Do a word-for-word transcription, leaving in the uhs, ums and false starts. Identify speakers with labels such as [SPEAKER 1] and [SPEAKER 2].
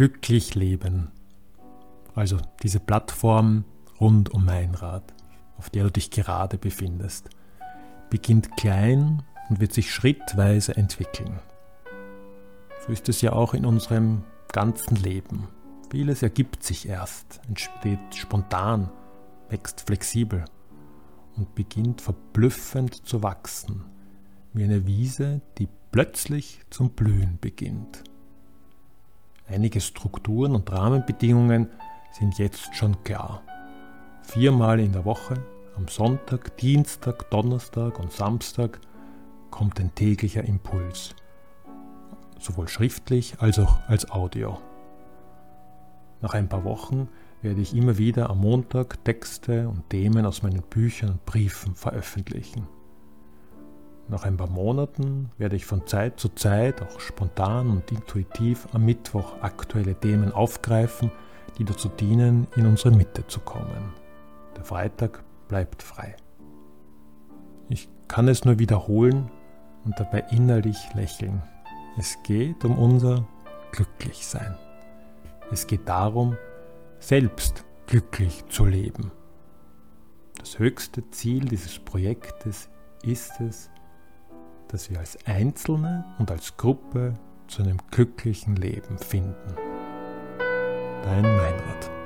[SPEAKER 1] Glücklich leben. Also diese Plattform rund um Meinrad, auf der du dich gerade befindest, beginnt klein und wird sich schrittweise entwickeln. So ist es ja auch in unserem ganzen Leben. Vieles ergibt sich erst, entsteht spontan, wächst flexibel und beginnt verblüffend zu wachsen, wie eine Wiese, die plötzlich zum Blühen beginnt. Einige Strukturen und Rahmenbedingungen sind jetzt schon klar. Viermal in der Woche, am Sonntag, Dienstag, Donnerstag und Samstag, kommt ein täglicher Impuls, sowohl schriftlich als auch als Audio. Nach ein paar Wochen werde ich immer wieder am Montag Texte und Themen aus meinen Büchern und Briefen veröffentlichen. Nach ein paar Monaten werde ich von Zeit zu Zeit auch spontan und intuitiv am Mittwoch aktuelle Themen aufgreifen, die dazu dienen, in unsere Mitte zu kommen. Der Freitag bleibt frei. Ich kann es nur wiederholen und dabei innerlich lächeln. Es geht um unser Glücklichsein. Es geht darum, selbst glücklich zu leben. Das höchste Ziel dieses Projektes ist es, dass wir als Einzelne und als Gruppe zu einem glücklichen Leben finden. Dein Meinrad.